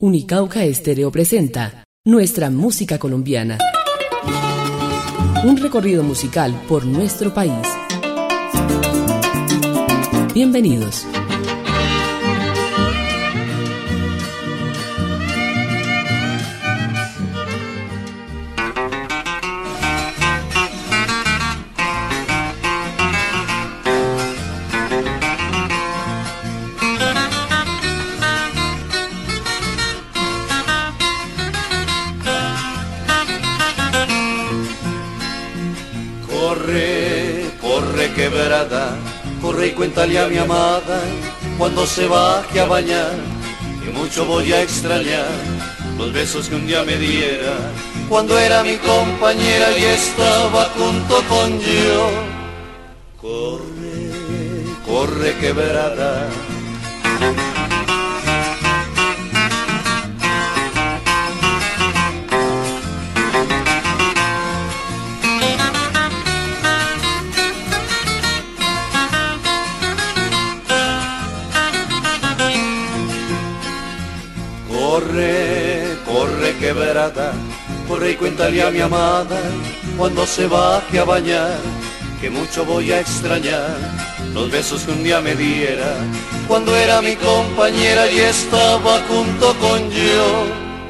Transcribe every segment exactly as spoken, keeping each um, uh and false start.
Unicauca Estéreo presenta Nuestra Música Colombiana. Un recorrido musical por nuestro país. Bienvenidos. Quebrada, corre y cuéntale a mi amada cuando se baje a bañar, que mucho voy a extrañar los besos que un día me diera cuando era mi compañera y estaba junto con yo. Corre, corre quebrada. Corre, corre quebrada, corre y cuéntale a mi amada cuando se baje a bañar, que mucho voy a extrañar los besos que un día me diera cuando era mi compañera y estaba junto con yo.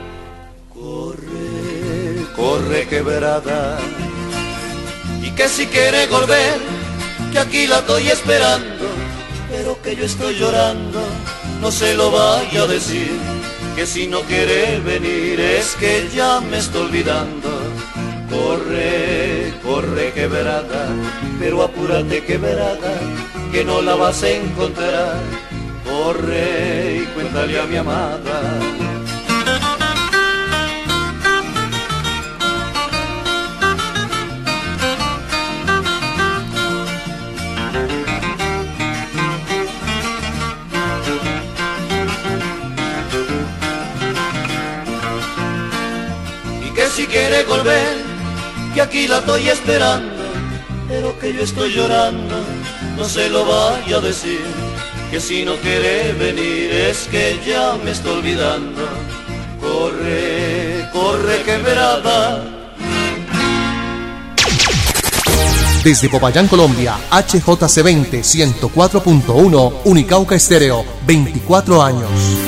Corre, corre quebrada, y que si quiere volver, que aquí la estoy esperando, pero que yo estoy llorando, no se lo vaya a decir. Que si no quiere venir es que ya me estoy olvidando. Corre, corre quebrada, pero apúrate quebrada, que no la vas a encontrar. Corre y cuéntale a mi amada. Si quiere volver, que aquí la estoy esperando, pero que yo estoy llorando, no se lo vaya a decir. Que si no quiere venir es que ya me estoy olvidando. Corre, corre quebrada. Desde Popayán, Colombia, H J C veinte, ciento cuatro punto uno, Unicauca Estéreo, veinticuatro años.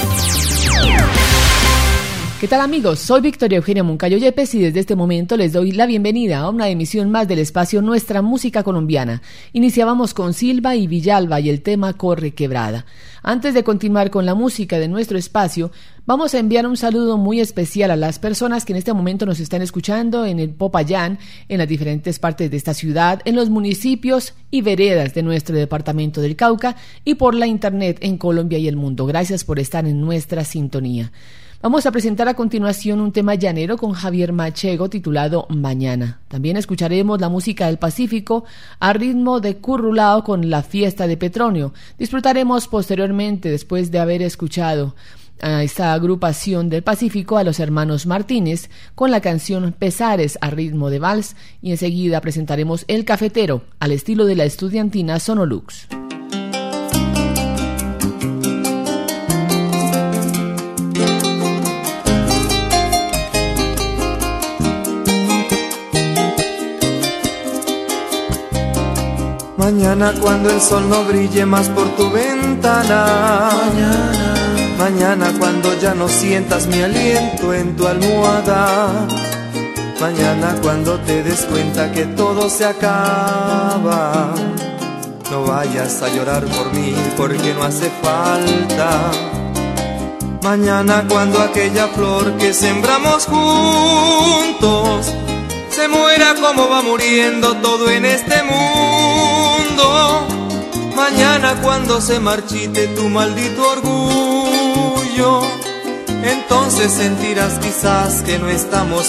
¿Qué tal, amigos? Soy Victoria Eugenia Moncayo Yepes y desde este momento les doy la bienvenida a una emisión más del espacio Nuestra Música Colombiana. Iniciábamos con Silva y Villalba y el tema Corre Quebrada. Antes de continuar con la música de nuestro espacio, vamos a enviar un saludo muy especial a las personas que en este momento nos están escuchando en el Popayán, en las diferentes partes de esta ciudad, en los municipios y veredas de nuestro departamento del Cauca y por la internet en Colombia y el mundo. Gracias por estar en nuestra sintonía. Vamos a presentar a continuación un tema llanero con Javier Machego titulado Mañana. También escucharemos la música del Pacífico a ritmo de currulao con La Fiesta de Petronio. Disfrutaremos posteriormente, después de haber escuchado a esta agrupación del Pacífico, a los hermanos Martínez con la canción Pesares a ritmo de vals, y enseguida presentaremos El Cafetero al estilo de la estudiantina Sonolux. Mañana cuando el sol no brille más por tu ventana, mañana, mañana cuando ya no sientas mi aliento en tu almohada, mañana cuando te des cuenta que todo se acaba, no vayas a llorar por mí porque no hace falta. Mañana cuando aquella flor que sembramos juntos se muera como va muriendo todo en este mundo. Mañana cuando se marchite tu maldito orgullo, entonces sentirás quizás que no estamos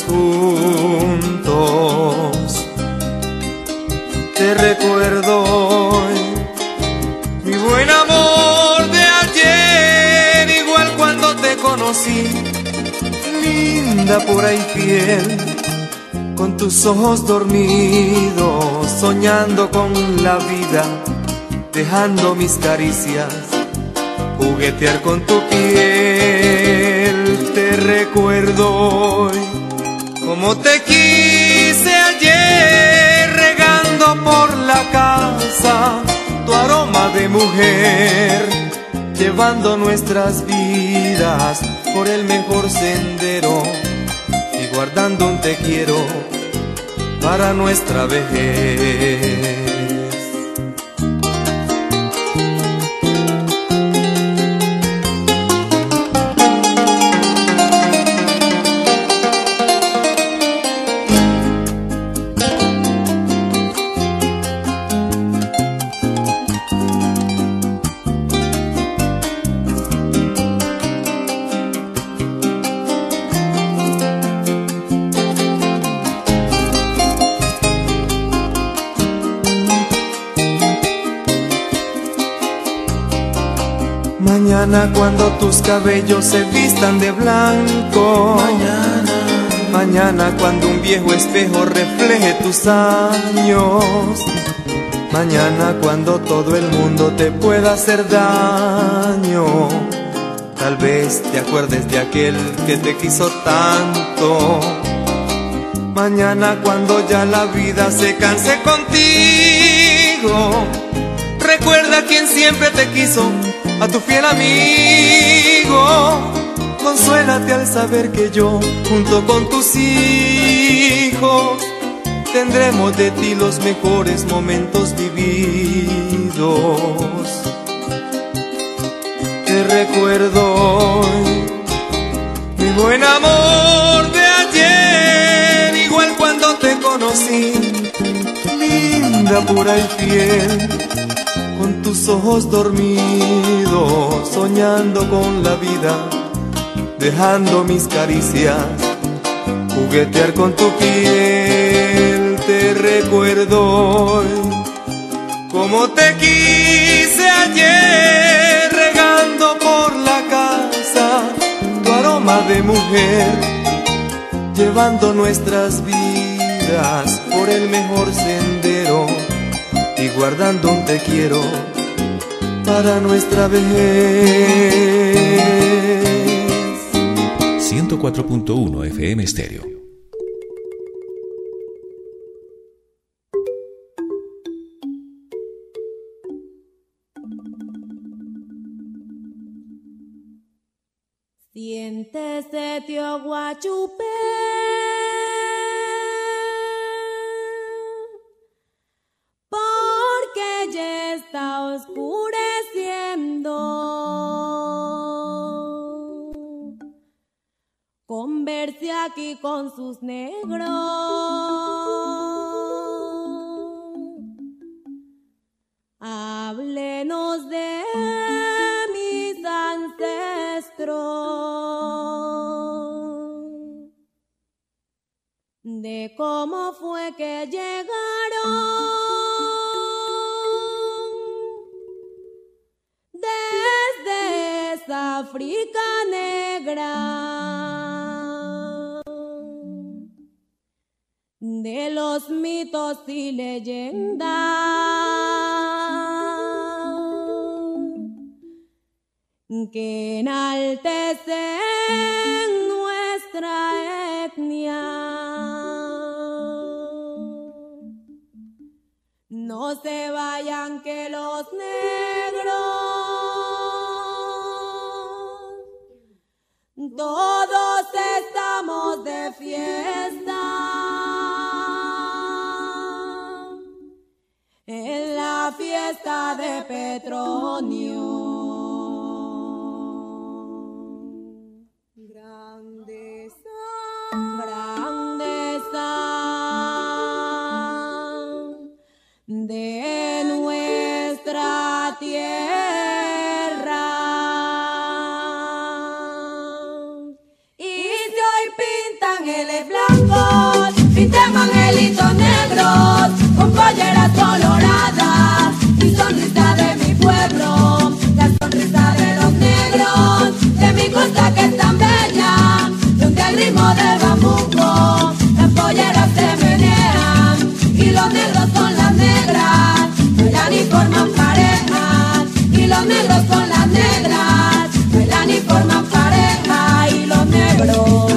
juntos. Te recuerdo hoy, mi buen amor de ayer, igual cuando te conocí, linda, pura y fiel, con tus ojos dormidos, soñando con la vida, dejando mis caricias juguetear con tu piel. recuerdo hoy como te quise ayer, regando por la casa tu aroma de mujer, llevando nuestras vidas por el mejor sendero y guardando un te quiero para nuestra vejez. Mañana cuando tus cabellos se vistan de blanco, mañana, mañana cuando un viejo espejo refleje tus años, mañana cuando todo el mundo te pueda hacer daño, tal vez te acuerdes de aquel que te quiso tanto. Mañana cuando ya la vida se canse contigo, recuerda quien siempre te quiso, a tu fiel amigo. Consuélate al saber que yo, junto con tus hijos, tendremos de ti los mejores momentos vividos. Te recuerdo hoy, mi buen amor de ayer, igual cuando te conocí, linda, pura y fiel, con tus ojos dormidos, soñando con la vida, dejando mis caricias juguetear con tu piel. Te recuerdo hoy como te quise ayer, regando por la casa tu aroma de mujer, llevando nuestras vidas por el mejor sendero y guardando un te quiero para nuestra vejez. ciento cuatro punto uno F M Stereo. Siéntese, tío Guachupé, porque ya está oscureciendo. Converse aquí con sus negros, háblenos de mis ancestros, de cómo fue que llegaron desde esa África negra, de los mitos y leyendas que enaltecen nuestra etnia. No se vayan que los negros todos estamos de fiesta en la fiesta de Petronio. Grandeza, grandeza de nuestra tierra. Y si hoy pintan geles blancos, pintemos angelitos negros con polleras coloradas y sonrisa de mi pueblo, la sonrisa de los negros de mi costa que es tan bella, donde al ritmo del bambuco las polleras se menean y los negros con las negras bailan y forman pareja, y los negros con las negras bailan y forman pareja, y los negros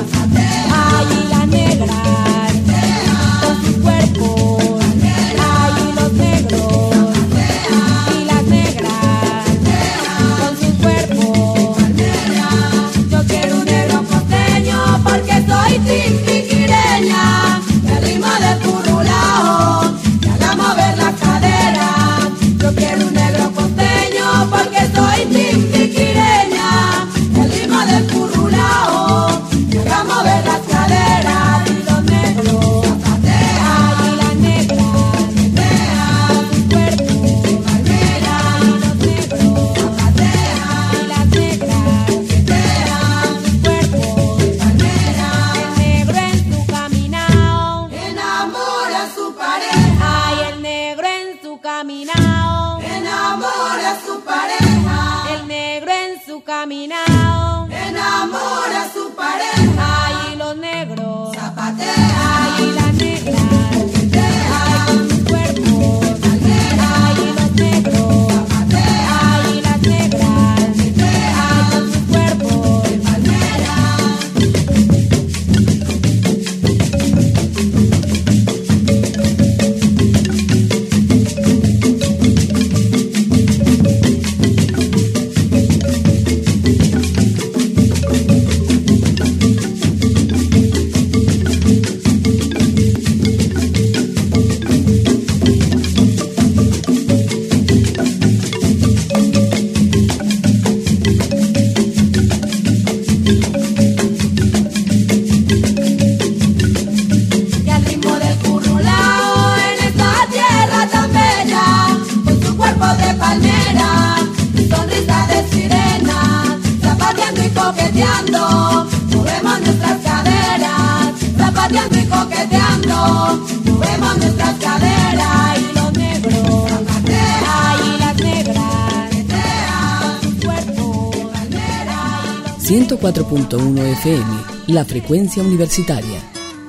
vemos nuestras caderas y los negros, ay, las negras, su cuerpo, ciento cuatro punto uno F M, la frecuencia universitaria.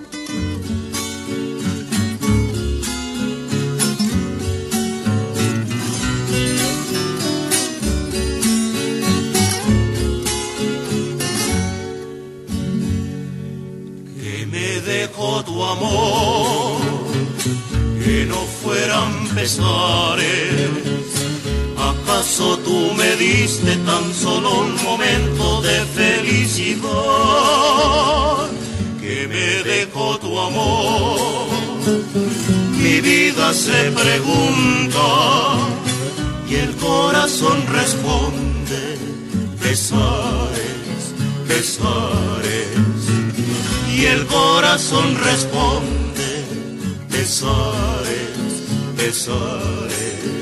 Tu amor, que no fueran pesares. ¿Acaso tú me diste tan solo un momento de felicidad? Que me dejó tu amor. Mi vida se pregunta y el corazón responde: pesares, pesares. Y el corazón responde: pesares, pesares.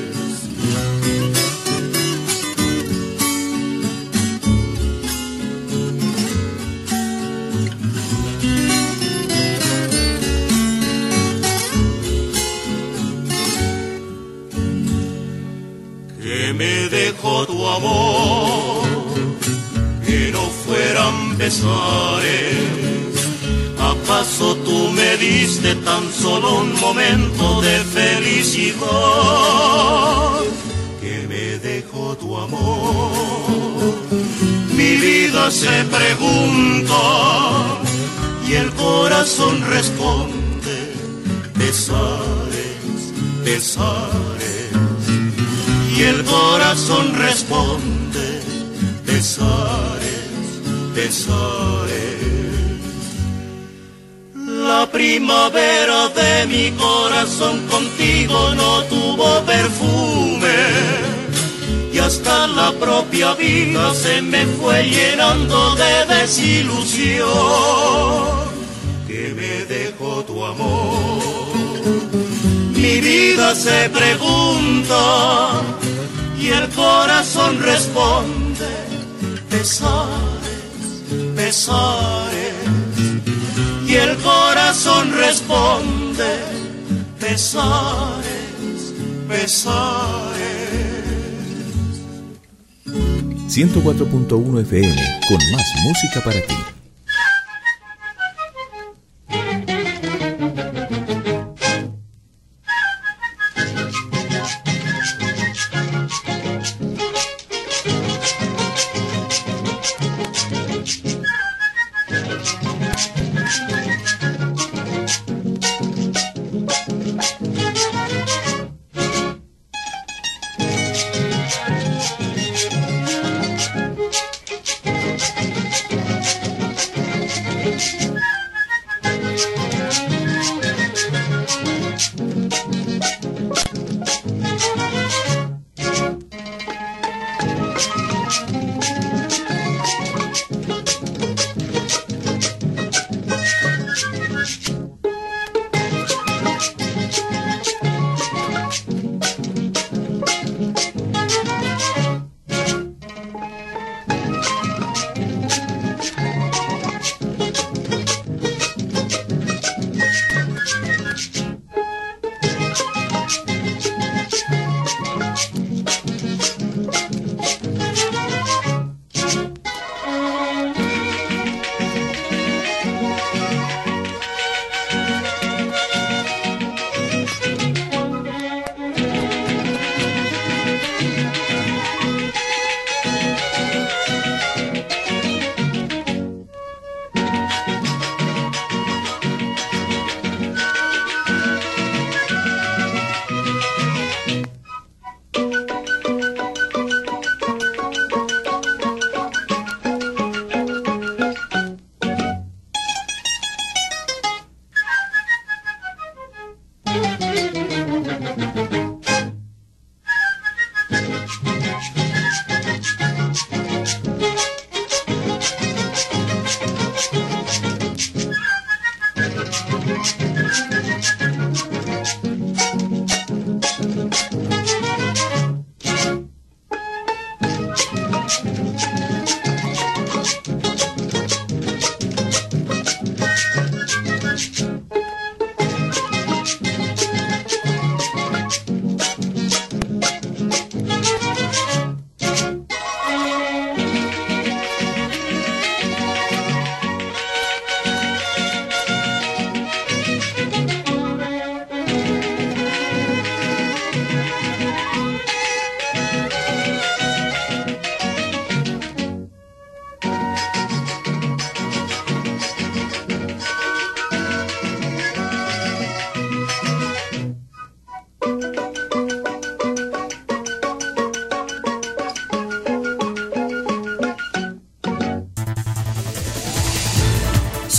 Que me dejó tu amor, que no fueran pesares. ¿Acaso tú me diste tan solo un momento de felicidad? Que me dejó tu amor. Mi vida se pregunta y el corazón responde: pesares, pesares. Y el corazón responde: pesares, pesares. La primavera de mi corazón contigo no tuvo perfume, y hasta la propia vida se me fue llenando de desilusión. Que me dejó tu amor. Mi vida se pregunta y el corazón responde: pesares, pesares. Y el corazón responde: pesares, pesares. ciento cuatro punto uno F M, con más música para ti.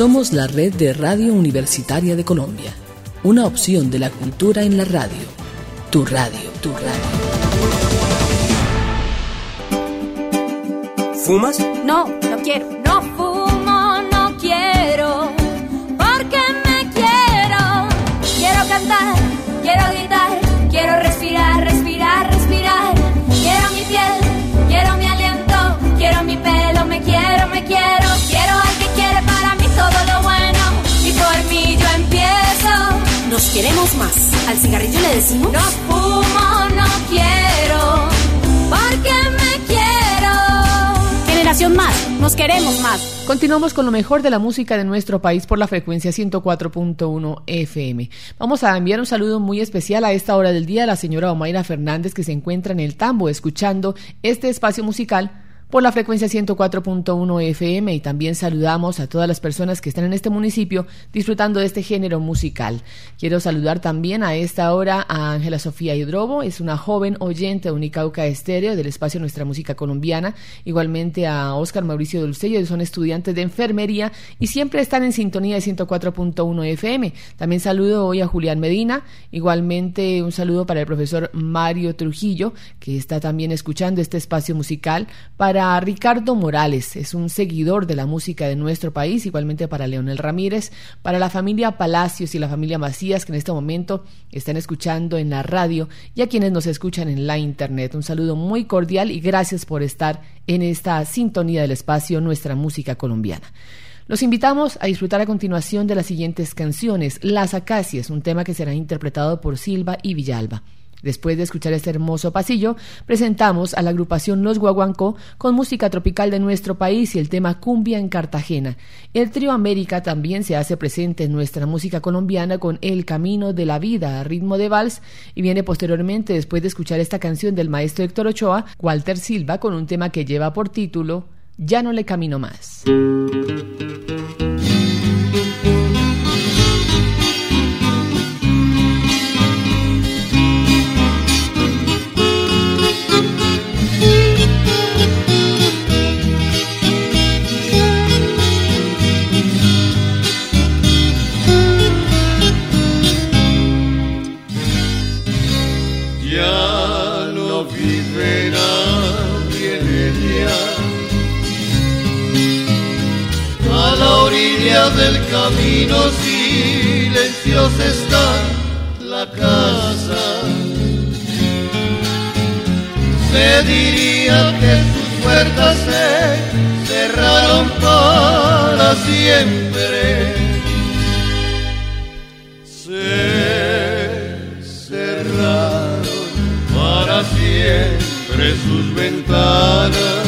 Somos la red de Radio Universitaria de Colombia, una opción de la cultura en la radio. Tu radio, tu radio. ¿Fumas? No, no quiero. No fumo, no quiero, porque me quiero. Quiero cantar, quiero gritar, quiero respirar, respirar, respirar. Quiero mi piel, quiero mi aliento, quiero mi pelo, me quiero, me quiero. Quiero al que quiere para mí todo lo bueno, y por mí yo empiezo. Nos queremos más. Al cigarrillo le decimos: no fumo, no quiero, porque me quiero. Generación Más, nos queremos más. Continuamos con lo mejor de la música de nuestro país por la frecuencia ciento cuatro punto uno F M. Vamos a enviar un saludo muy especial a esta hora del día a la señora Omaira Fernández, que se encuentra en el Tambo escuchando este espacio musical por la frecuencia ciento cuatro punto uno F M, y también saludamos a todas las personas que están en este municipio disfrutando de este género musical. Quiero saludar también a esta hora a Ángela Sofía Hidrobo, es una joven oyente de Unicauca Estéreo del espacio Nuestra Música Colombiana, igualmente a Óscar Mauricio Dulcello, son estudiantes de enfermería y siempre están en sintonía de ciento cuatro punto uno F M. También saludo hoy a Julián Medina, igualmente un saludo para el profesor Mario Trujillo, que está también escuchando este espacio musical, para a Ricardo Morales, es un seguidor de la música de nuestro país, igualmente para Leonel Ramírez, para la familia Palacios y la familia Macías, que en este momento están escuchando en la radio, y a quienes nos escuchan en la internet. Un saludo muy cordial y gracias por estar en esta sintonía del espacio Nuestra Música Colombiana. Los invitamos a disfrutar a continuación de las siguientes canciones. Las Acacias, un tema que será interpretado por Silva y Villalba. Después de escuchar este hermoso pasillo, presentamos a la agrupación Los Guaguancó con música tropical de nuestro país y el tema Cumbia en Cartagena. El trío América también se hace presente en nuestra música colombiana con El Camino de la Vida a ritmo de vals, y viene posteriormente, después de escuchar esta canción del maestro Héctor Ochoa, Walter Silva con un tema que lleva por título Ya no le camino más. Del camino silenciosa está la casa. Se diría que sus puertas se cerraron para siempre. Se cerraron para siempre sus ventanas.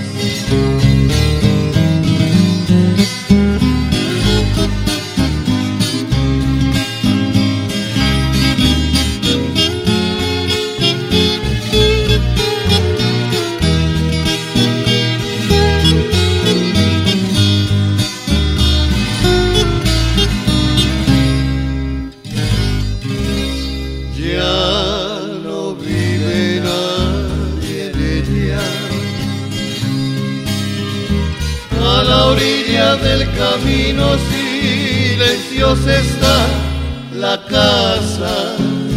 Del camino silenciosa está la casa.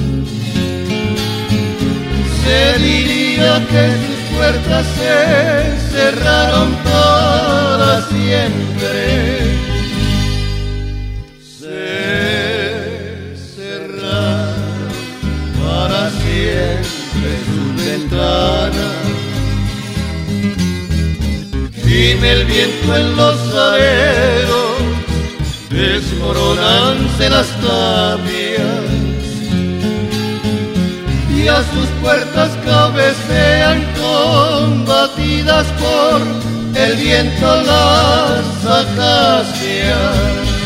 Se diría que sus puertas se cerraron para siempre. Se cerraron para siempre sus ventanas. Gime el viento en los areros, desmoronanse las tapias, y a sus puertas cabecean combatidas por el viento las acacias.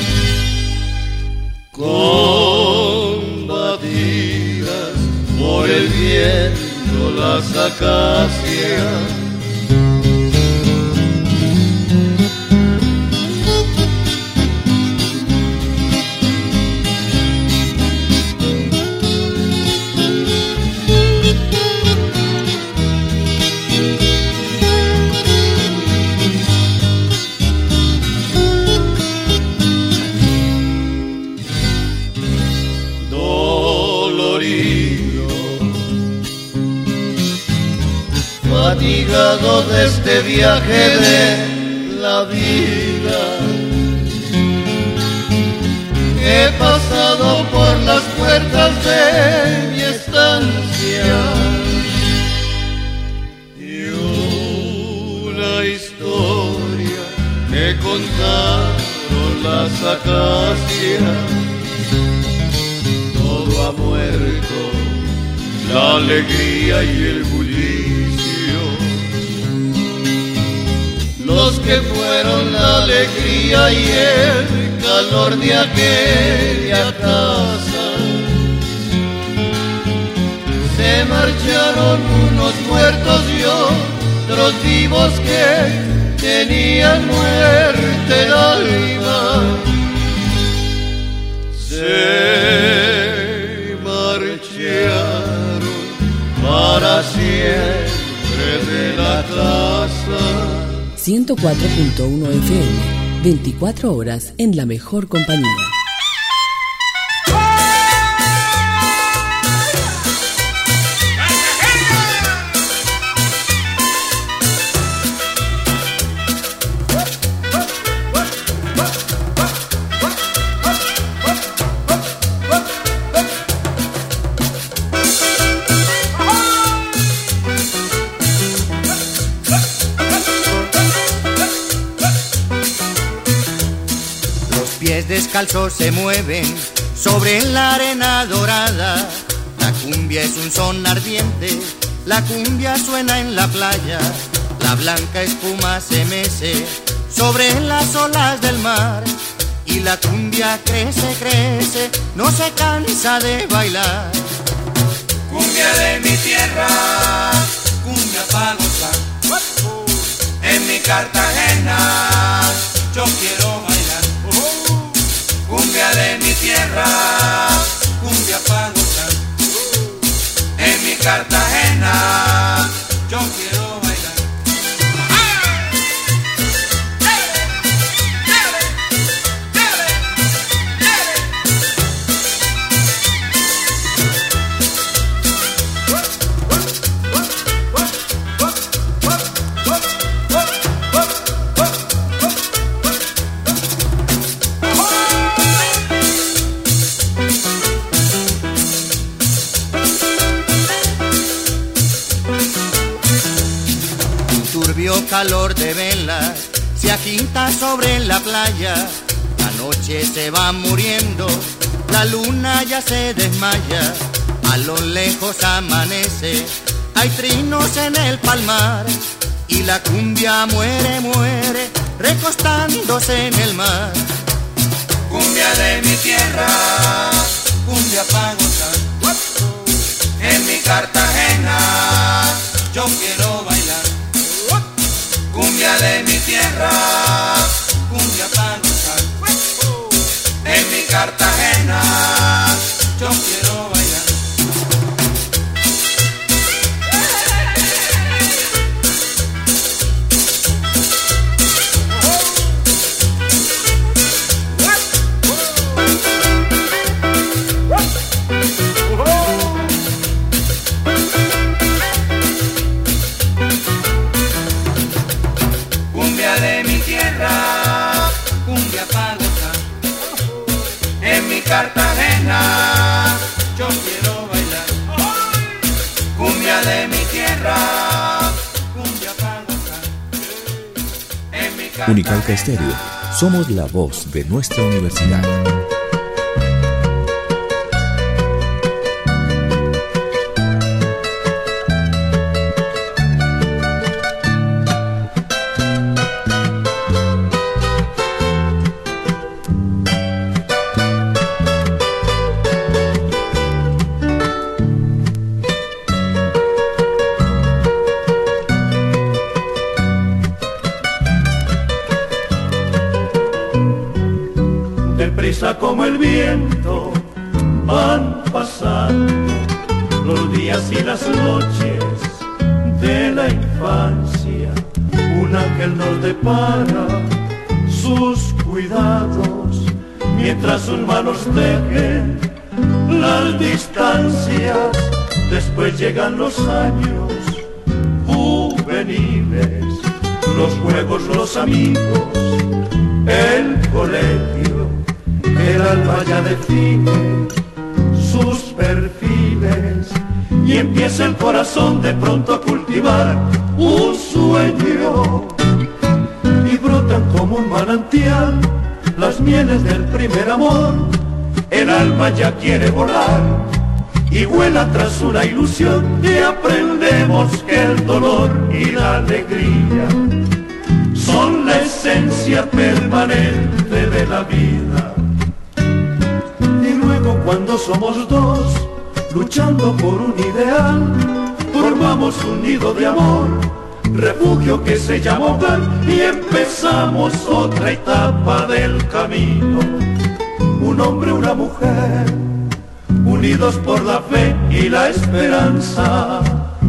Combatidas por el viento las acacias. fatigado de este viaje de la vida. He pasado por las puertas de mi estancia y una historia me contaron las acacias. Todo ha muerto, la alegría y el bullicio. Los que fueron la alegría y el calor de aquella casa, se marcharon unos muertos y otros vivos que tenían muerte el alma. Se marcharon para siempre de la casa. ciento cuatro punto uno F M, veinticuatro horas en la mejor compañía. Descalzos se mueven sobre la arena dorada. La cumbia es un son ardiente, la cumbia suena en la playa. La blanca espuma se mece sobre las olas del mar. Y la cumbia crece, crece, no se cansa de bailar. Cumbia de mi tierra, cumbia pa' gozar. En mi Cartagena yo quiero bailar. Cumbia de mi tierra, cumbia pa' gozar. En mi Cartagena yo quiero bailar. Calor de velas se agita sobre la playa. La noche se va muriendo, la luna ya se desmaya. A lo lejos amanece, hay trinos en el palmar. Y la cumbia muere, muere, recostándose en el mar. Cumbia de mi tierra, cumbia pa' gozar. En mi Cartagena yo quiero bailar. Cumbia de mi tierra, cumbia pa' gozar. En mi Cartagena yo quiero bailar. Cartagena yo quiero bailar. Cumbia de mi tierra, cumbia pa' gozar. En mi Cartagena. Unicauca Estéreo, somos la voz de nuestra universidad. Como el viento van pasando los días y las noches de la infancia. Un ángel nos depara sus cuidados mientras sus manos dejen las distancias. Después llegan los años, juventud juveniles, los juegos, los amigos, el colegio, el alma ya define sus perfiles y empieza el corazón de pronto a cultivar un sueño y brotan como un manantial las mieles del primer amor. El alma ya quiere volar y vuela tras una ilusión y aprendemos que el dolor y la alegría son la esencia permanente de la vida. Y luego cuando somos dos, luchando por un ideal, formamos un nido de amor, refugio que se llama hogar, y empezamos otra etapa del camino. Un hombre, una mujer, unidos por la fe y la esperanza.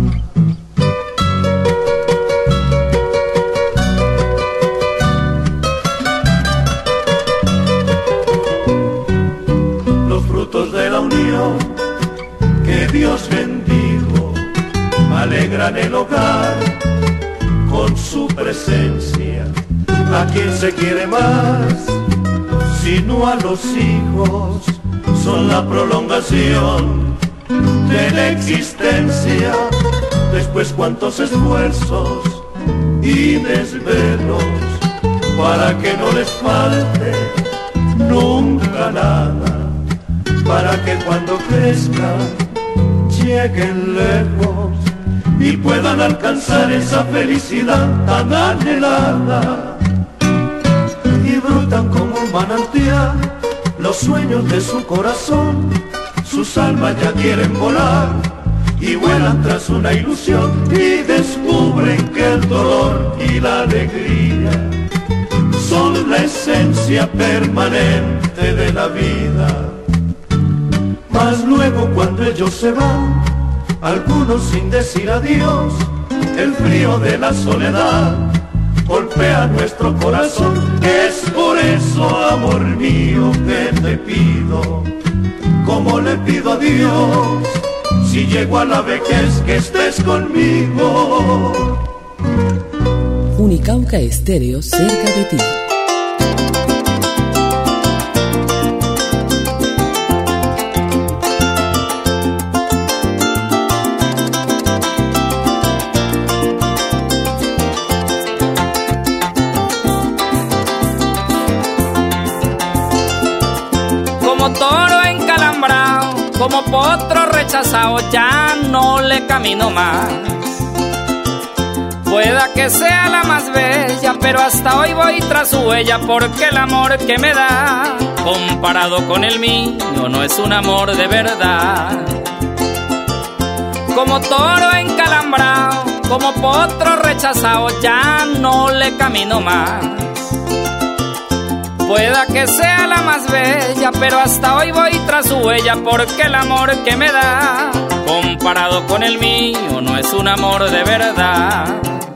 Los frutos de la unión que Dios bendijo alegran el hogar con su presencia. ¿A quién se quiere más sino a los hijos? Son la prolongación de la existencia. Después cuántos esfuerzos y desvelos para que no les falte nunca nada, para que cuando crezcan lleguen lejos y puedan alcanzar esa felicidad tan anhelada. Y brotan como un manantial los sueños de su corazón, sus almas ya quieren volar y vuelan tras una ilusión y descubren que el dolor y la alegría son la esencia permanente de la vida. Mas luego cuando ellos se van, algunos sin decir adiós, el frío de la soledad golpea nuestro corazón. Es por eso, amor mío, que te pido, como le pido a Dios, si llego a la vejez, que estés conmigo. Unicauca Estéreo, cerca de ti. Toro encalambrado, como potro rechazado, ya no le camino más. Pueda que sea la más bella, pero hasta hoy voy tras su huella, porque el amor que me da, comparado con el mío, no es un amor de verdad. Como toro encalambrado, como potro rechazado, ya no le camino más. Pueda que sea la más bella, pero hasta hoy voy tras su huella, porque el amor que me da, comparado con el mío, no es un amor de verdad.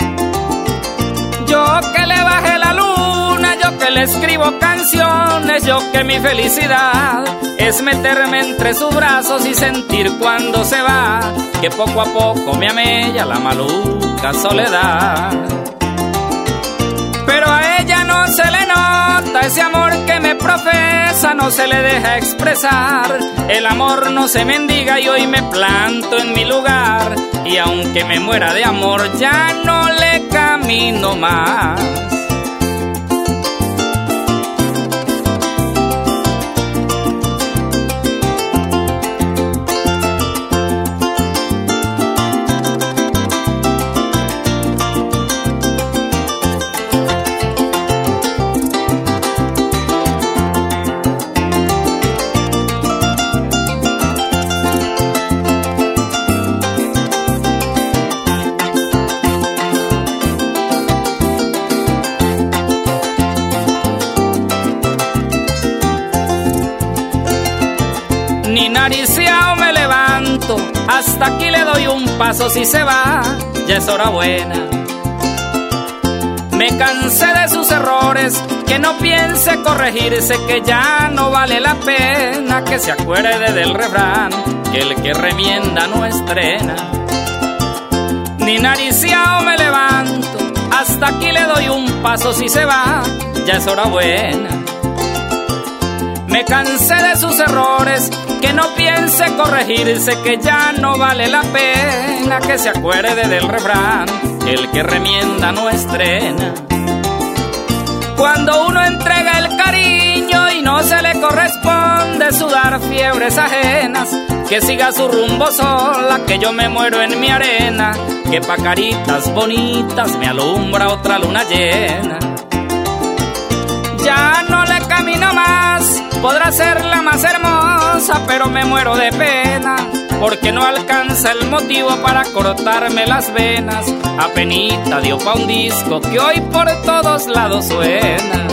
Yo que le bajé la luna, yo que le escribo canciones, yo que mi felicidad es meterme entre sus brazos y sentir cuando se va, que poco a poco me amella la maluca soledad. Pero a ella no se le nota ese amor que me profesa, no se le deja expresar. El amor no se mendiga y hoy me planto en mi lugar, y aunque me muera de amor ya no le camino más. Ni nariciao me levanto, hasta aquí le doy un paso. Si se va, ya es hora buena. Me cansé de sus errores, que no piense corregirse, que ya no vale la pena, que se acuerde del refrán, que el que remienda no estrena. ni nariciao me levanto, hasta aquí le doy un paso, si se va, ya es hora buena. Me cansé de sus errores, que no piense corregirse, que ya no vale la pena, que se acuerde del refrán, el que remienda no estrena. Cuando uno entrega el cariño y no se le corresponde sudar fiebres ajenas, que siga su rumbo sola, que yo me muero en mi arena, que pa' caritas bonitas me alumbra otra luna llena. Ya no le camino más, podrá ser la más hermosa, pero me muero de pena, porque no alcanza el motivo para cortarme las venas. Apenita dio pa' un disco que hoy por todos lados suena.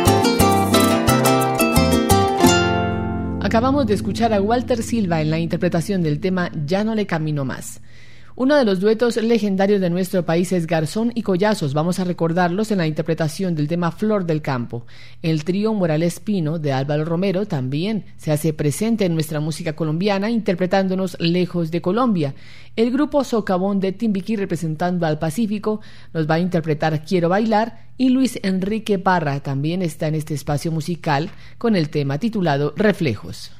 Acabamos de escuchar a Walter Silva en la interpretación del tema Ya no le camino más. Uno de los duetos legendarios de nuestro país es Garzón y Collazos. Vamos a recordarlos en la interpretación del tema Flor del Campo. El trío Morales Pino de Álvaro Romero también se hace presente en nuestra música colombiana, interpretándonos Lejos de Colombia. El grupo Socavón de Timbiquí, representando al Pacífico, nos va a interpretar Quiero Bailar, y Luis Enrique Parra también está en este espacio musical con el tema titulado Reflejos.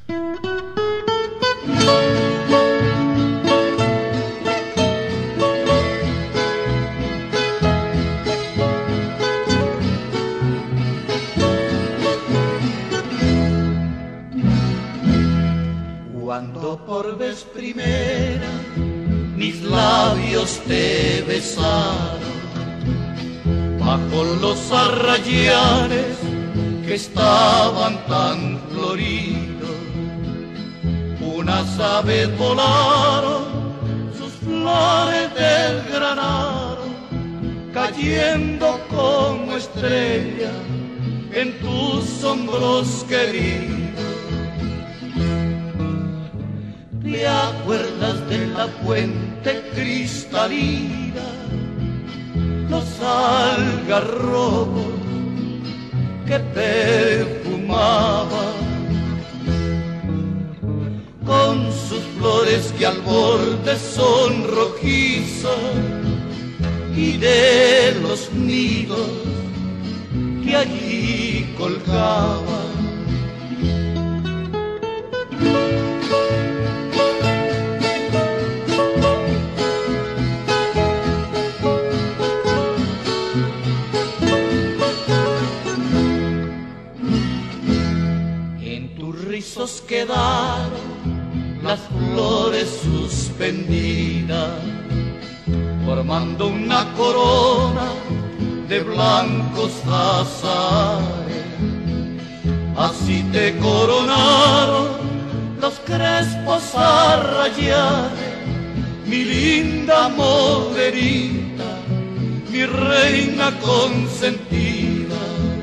Cuando por vez primera mis labios te besaron, bajo los arrayanes que estaban tan floridos, unas aves volaron, sus flores desgranaron, cayendo como estrellas en tus hombros queridos. ¿Te acuerdas de la fuente cristalina, los algarrobos que perfumaban, con sus flores que al borde son rojizas, y de los nidos que allí colgaban? Quedaron las flores suspendidas, formando una corona de blancos azares. Así te coronaron los crespos arrayanes, mi linda morenita, mi reina consentida.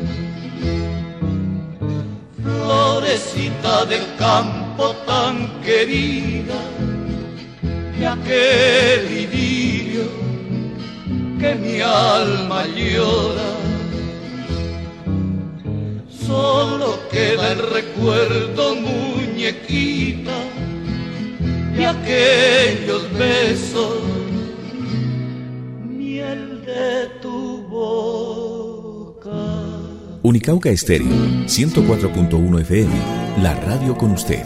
Florecita del campo tan querida, de aquel idilio que mi alma llora. Solo queda el recuerdo, muñequita, de aquellos besos, miel de tu boca. Unicauca Estéreo, ciento cuatro punto uno F M, la radio con usted.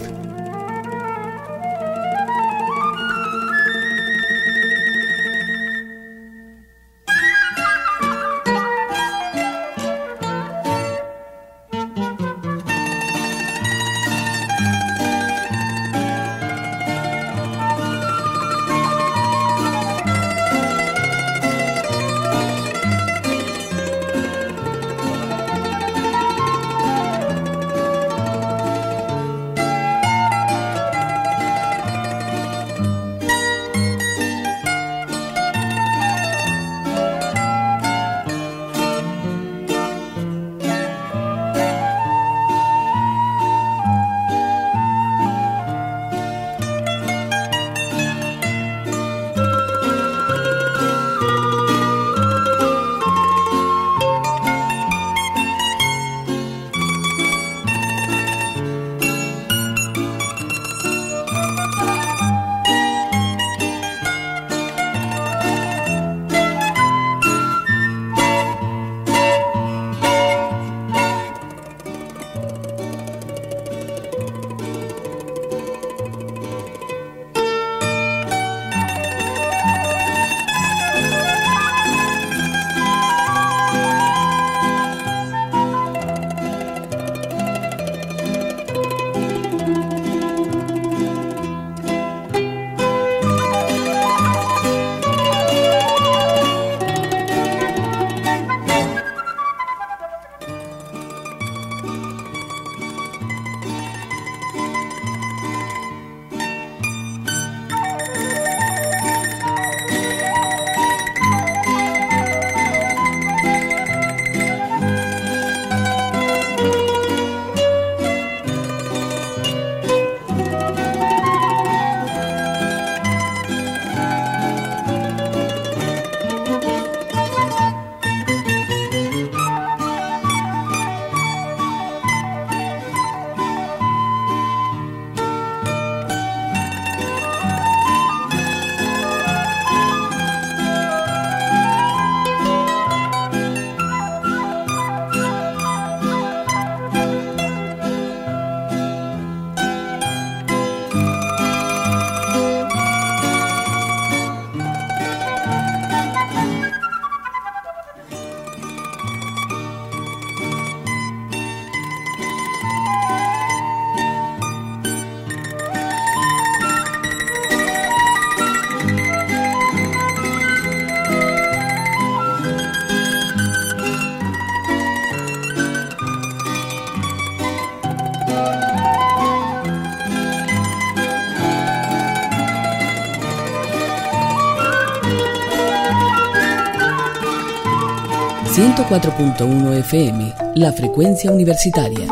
ciento cuatro punto uno F M, la frecuencia universitaria.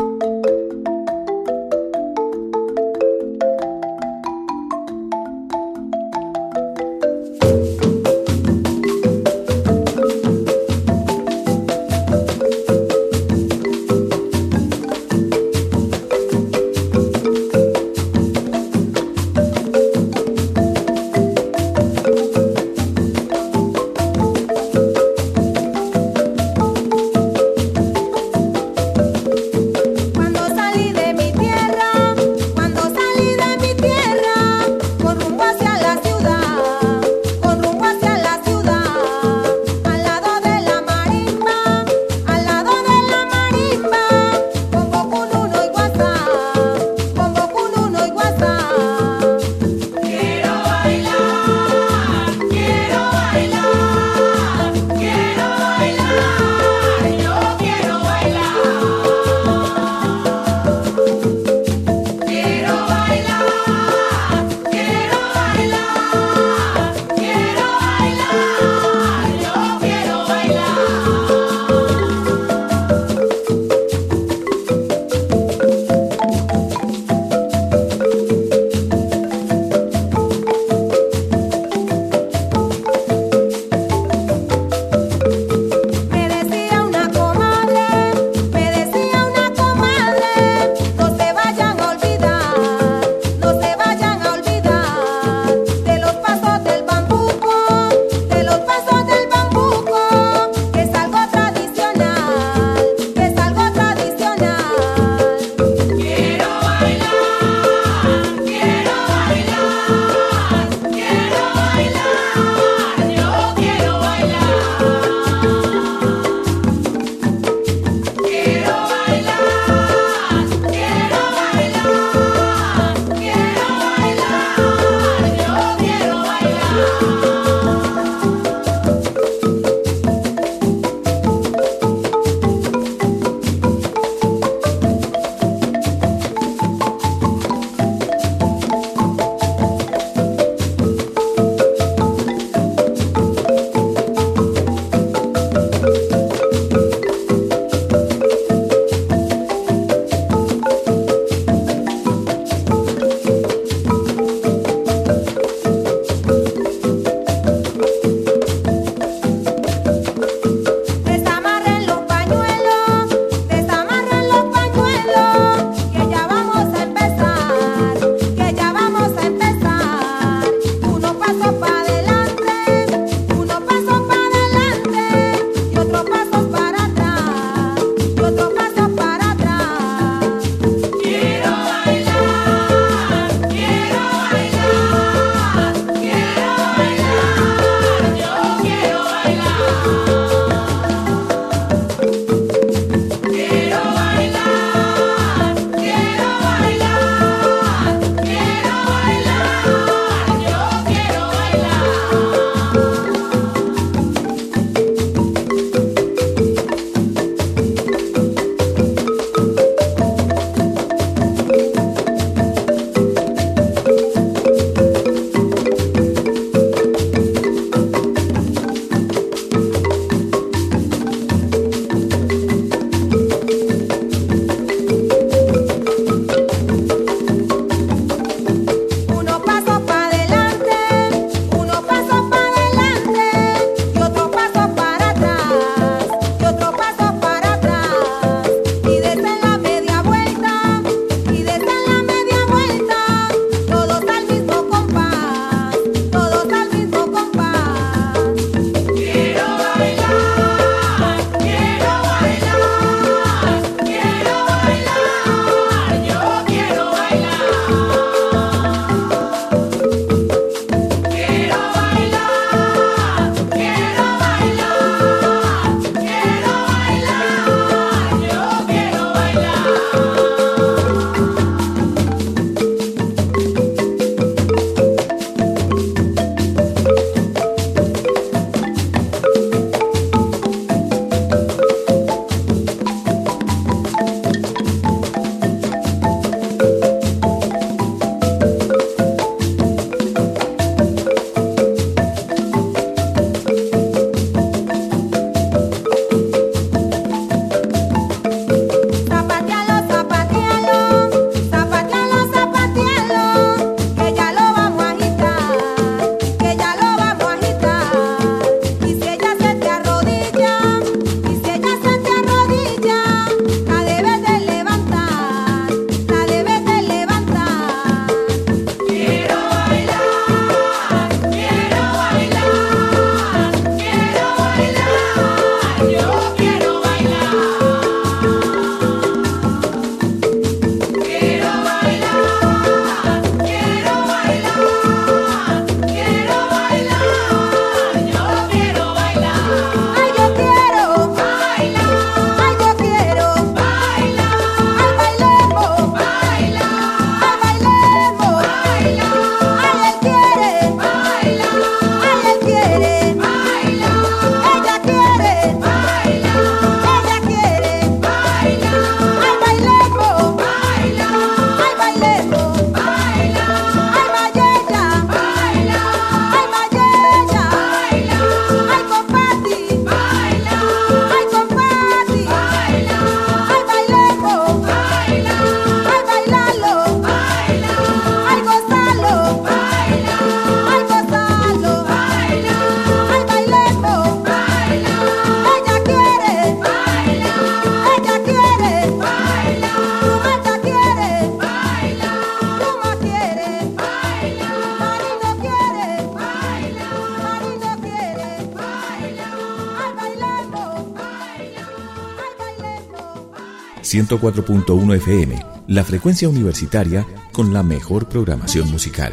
ciento cuatro punto uno F M, la frecuencia universitaria con la mejor programación musical.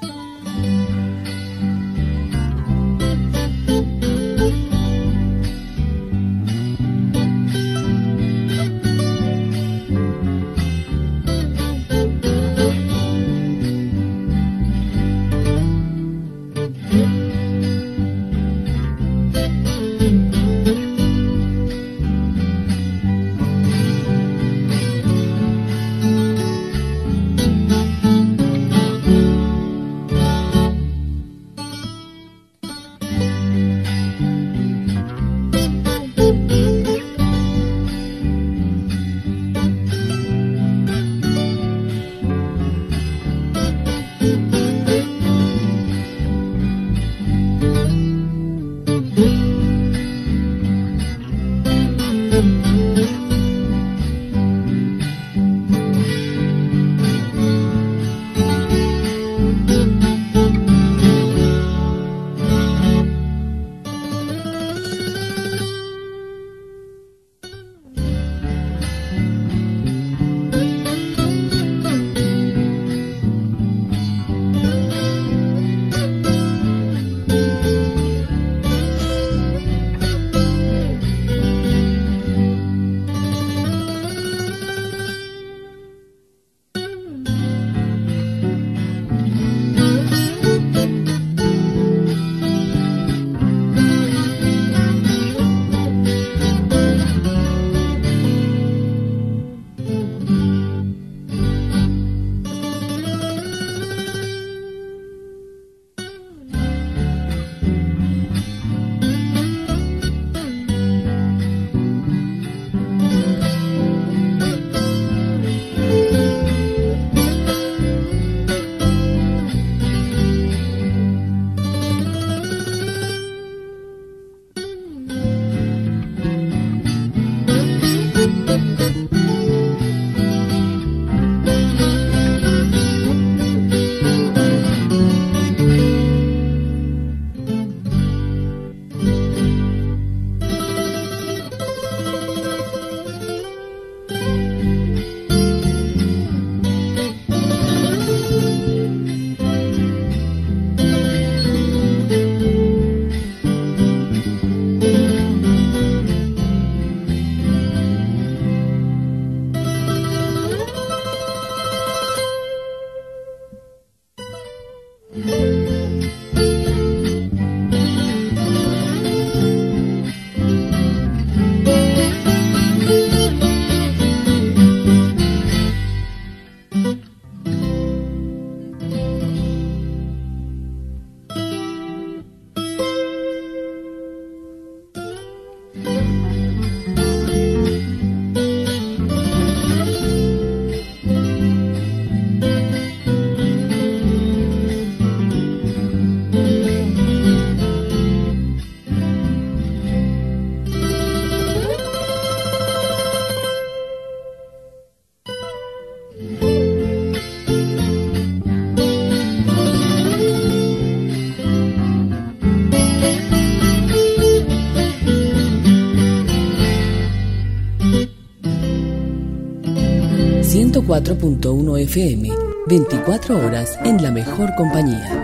ciento cuatro punto uno F M, veinticuatro horas en la mejor compañía.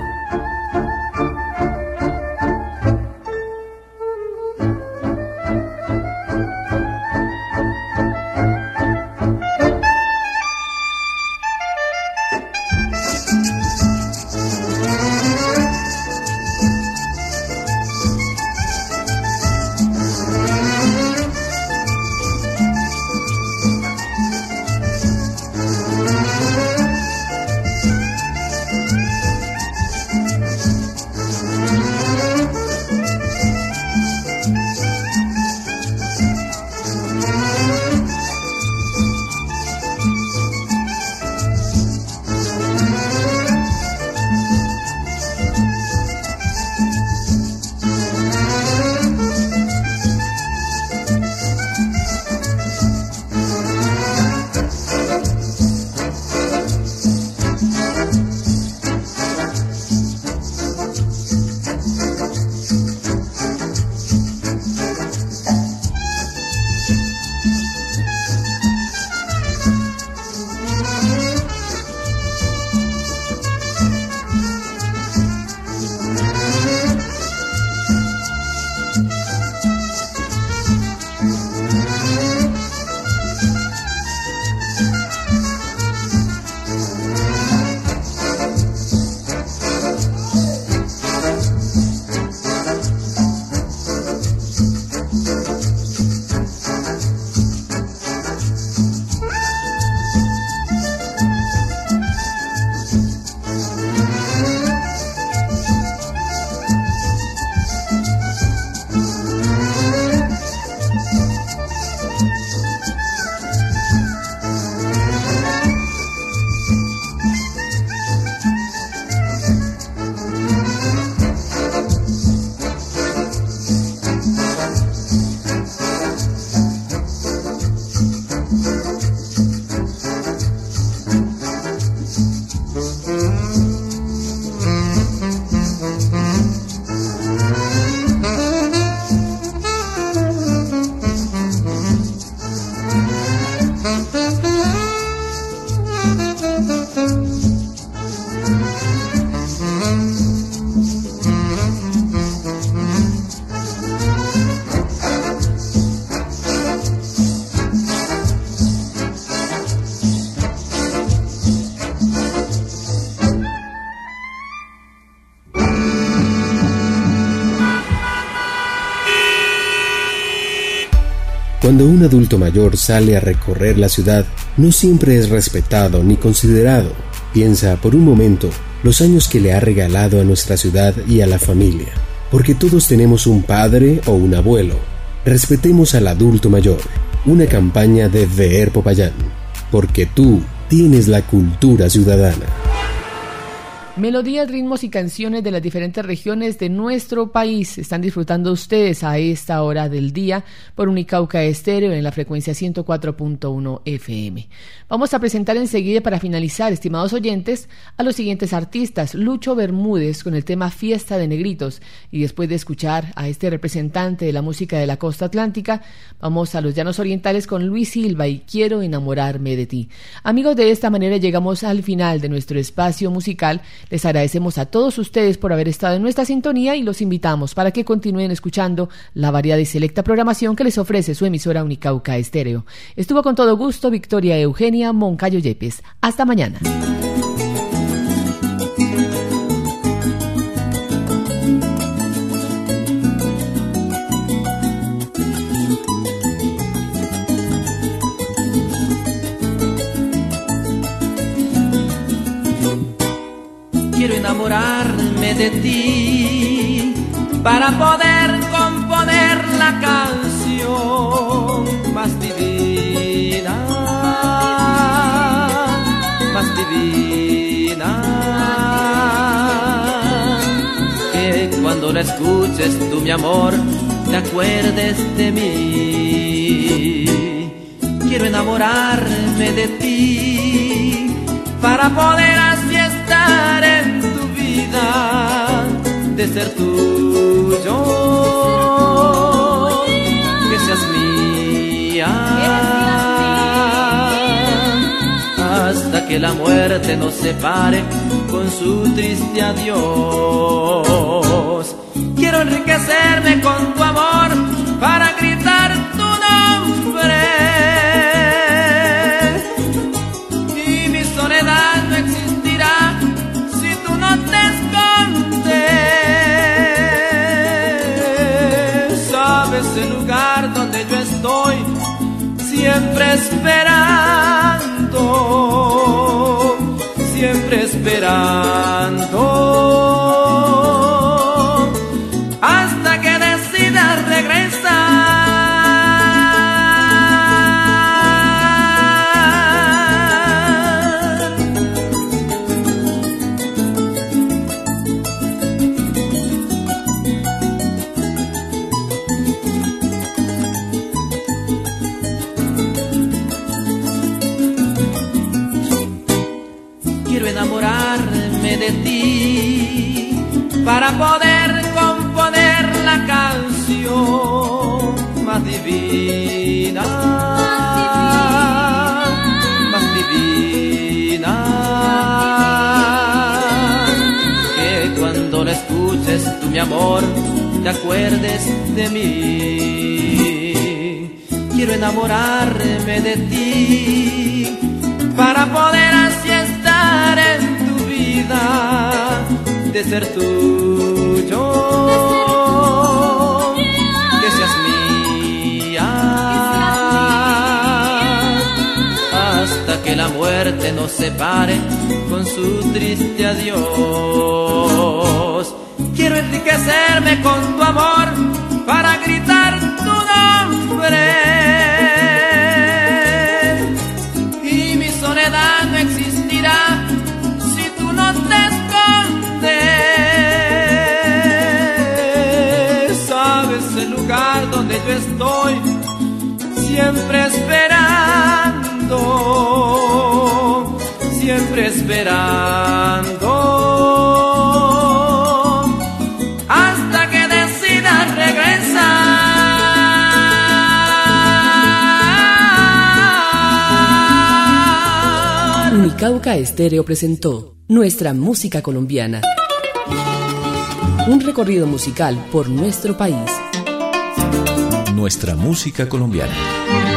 Cuando un adulto mayor sale a recorrer la ciudad, no siempre es respetado ni considerado. Piensa por un momento los años que le ha regalado a nuestra ciudad y a la familia. Porque todos tenemos un padre o un abuelo. Respetemos al adulto mayor. Una campaña de V E R Popayán. Porque tú tienes la cultura ciudadana. Melodías, ritmos y canciones de las diferentes regiones de nuestro país están disfrutando ustedes a esta hora del día por Unicauca Estéreo en la frecuencia ciento cuatro punto uno F M. Vamos a presentar enseguida, para finalizar, estimados oyentes, a los siguientes artistas: Lucho Bermúdez con el tema Fiesta de Negritos, y después de escuchar a este representante de la música de la costa atlántica, vamos a los llanos orientales con Luis Silva y Quiero enamorarme de ti. Amigos, de esta manera llegamos al final de nuestro espacio musical. Les agradecemos a todos ustedes por haber estado en nuestra sintonía y los invitamos para que continúen escuchando la variada y selecta programación que les ofrece su emisora Unicauca Estéreo. Estuvo con todo gusto Victoria Eugenia Moncayo Yepes. Hasta mañana. Quiero enamorarme de ti para poder componer la canción más divina, más divina, que cuando la escuches tú, mi amor, te acuerdes de mí. Quiero enamorarme de ti para poder así estar en tu vida, de ser tuyo, que seas mía, hasta que la muerte nos separe con su triste adiós. Quiero enriquecerme con tu amor para gritar tu nombre, y mi soledad no existirá si tú no te escondes. Sabes el lugar donde yo estoy, siempre esperando, siempre esperando, hasta que decidas regresar. Enamorarme de ti para poder componer la canción más divina, más divina, que cuando la escuches tú, mi amor, te acuerdes de mí. Quiero enamorarme de ti para poder así estar en tu vida, de ser tuyo, que seas mía, hasta que la muerte nos separe con su triste adiós. Quiero enriquecerme con tu amor para gritar tu nombre, y mi soledad no existirá si tú no te escondes. Sabes el lugar donde yo estoy, siempre esperando, siempre esperando, hasta que decidas regresar. Unicauca Estéreo presentó Nuestra Música Colombiana. Un recorrido musical por nuestro país. Nuestra Música Colombiana.